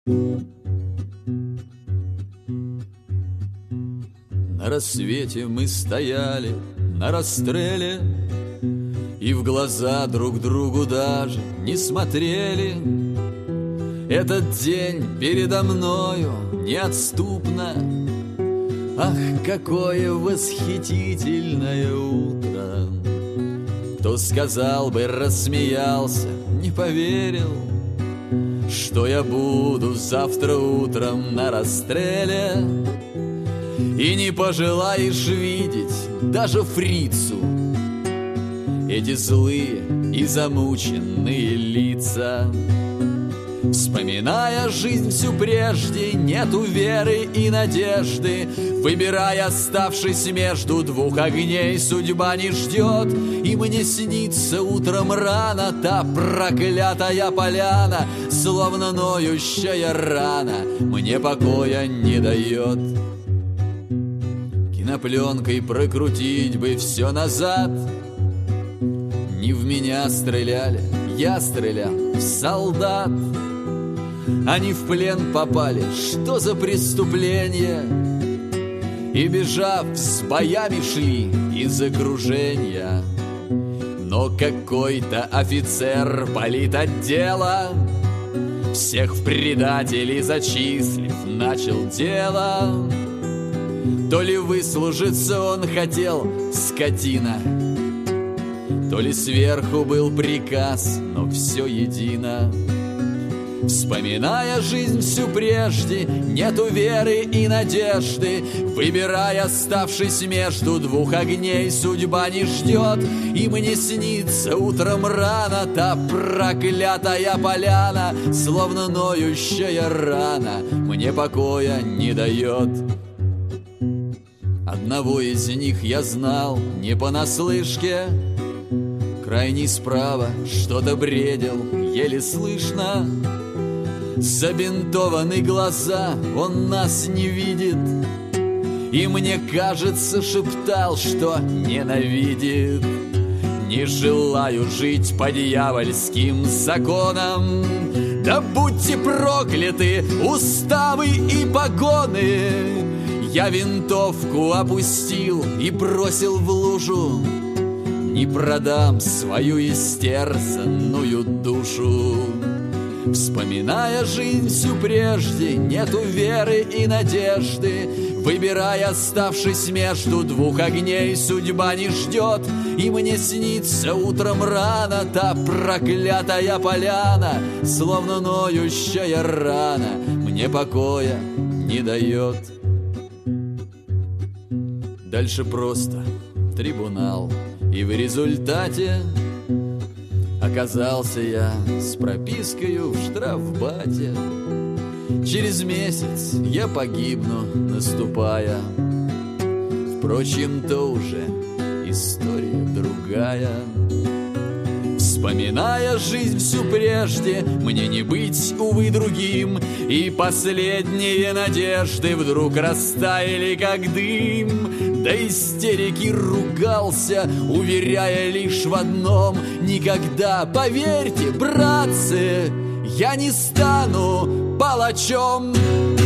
На рассвете мы стояли на расстреле и в глаза друг другу даже не смотрели. Этот день передо мною неотступно. Ах, какое восхитительное утро! Кто сказал бы, рассмеялся, не поверил, что я буду завтра утром на расстреле. И не пожелаешь видеть даже фрицу эти злые и замученные лица. Вспоминая жизнь всю прежде, нету веры и надежды. Выбирая, оставшись между двух огней, судьба не ждет. И мне снится утром рано та проклятая поляна, словно ноющая рана, мне покоя не дает. Кинопленкой прокрутить бы все назад. Не в меня стреляли, я стрелял в солдат. Они в плен попали, что за преступление? И, бежав, с боями шли из окружения. Но какой-то офицер политотдела, всех в предателей зачислив, начал дело. То ли выслужиться он хотел, скотина, то ли сверху был приказ, но все едино. Вспоминая жизнь всю прежде, нету веры и надежды. Выбирая, оставшись между двух огней, судьба не ждет. И мне снится утром рано та проклятая поляна, словно ноющая рана, мне покоя не дает. Одного из них я знал не понаслышке. Крайний справа что-то бредил, еле слышно. Забинтованы глаза, он нас не видит. И мне кажется, шептал, что ненавидит. Не желаю жить по дьявольским законам. Да будьте прокляты уставы и погоны. Я винтовку опустил и бросил в лужу. Не продам свою истерзанную душу. Вспоминая жизнь всю прежде, нету веры и надежды. Выбирая, оставшись между двух огней, судьба не ждет. И мне снится утром рано та проклятая поляна, словно ноющая рана, мне покоя не дает. Дальше просто трибунал, и в результате оказался я с пропискою в штрафбате. Через месяц я погибну, наступая. Впрочем, то уже история другая. Вспоминая жизнь всю прежде, мне не быть, увы, другим. И последние надежды вдруг растаяли, как дым. До истерики ругался, уверяя лишь в одном: никогда, поверьте, братцы, я не стану палачом.